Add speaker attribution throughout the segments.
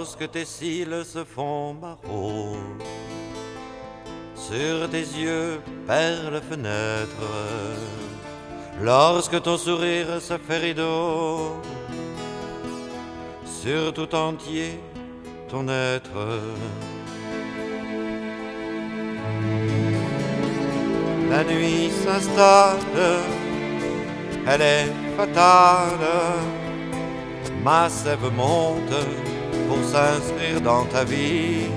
Speaker 1: lorsque tes cils se font barreaux, sur tes yeux perles fenêtres, lorsque ton sourire se fait rideau, sur tout entier ton être. La nuit s'installe, elle est fatale, ma sève monte pour s'inscrire dans ta vie.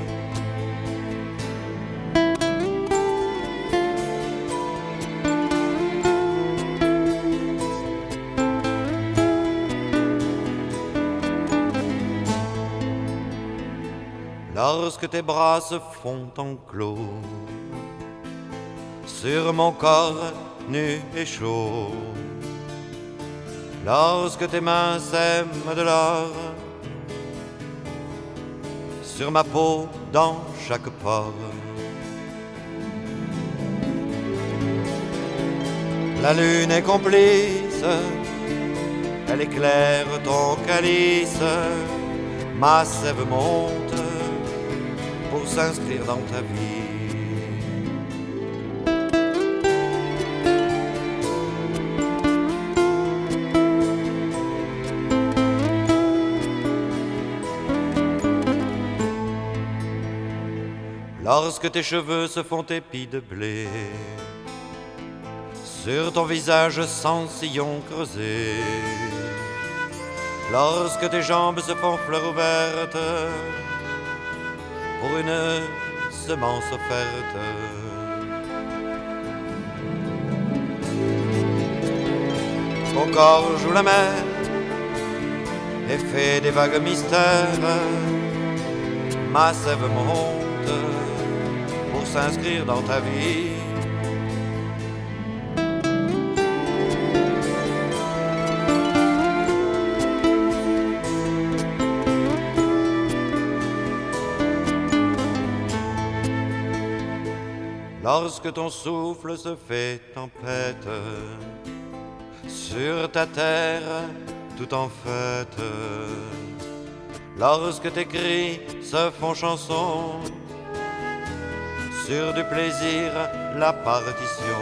Speaker 1: Lorsque tes bras se font enclos sur mon corps nu et chaud, lorsque tes mains sèment de l'or sur ma peau dans chaque pore, la lune est complice, elle éclaire ton calice, ma sève monte pour s'inscrire dans ta vie. Lorsque tes cheveux se font épis de blé, sur ton visage sans sillon creusé, lorsque tes jambes se font fleurs ouvertes pour une semence offerte, ton corps joue la mer et fait des vagues mystères, ma sève monte pour s'inscrire dans ta vie. Lorsque ton souffle se fait tempête sur ta terre tout en fête, lorsque tes cris se font chanson sur du plaisir la partition,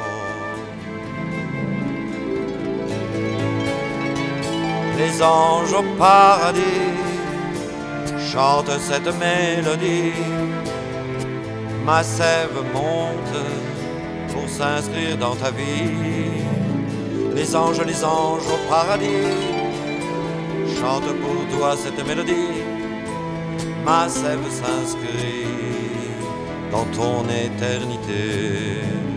Speaker 1: les anges au paradis chantent cette mélodie, ma sève monte pour s'inscrire dans ta vie. Les anges au paradis chantent pour toi cette mélodie, ma sève s'inscrit dans ton éternité.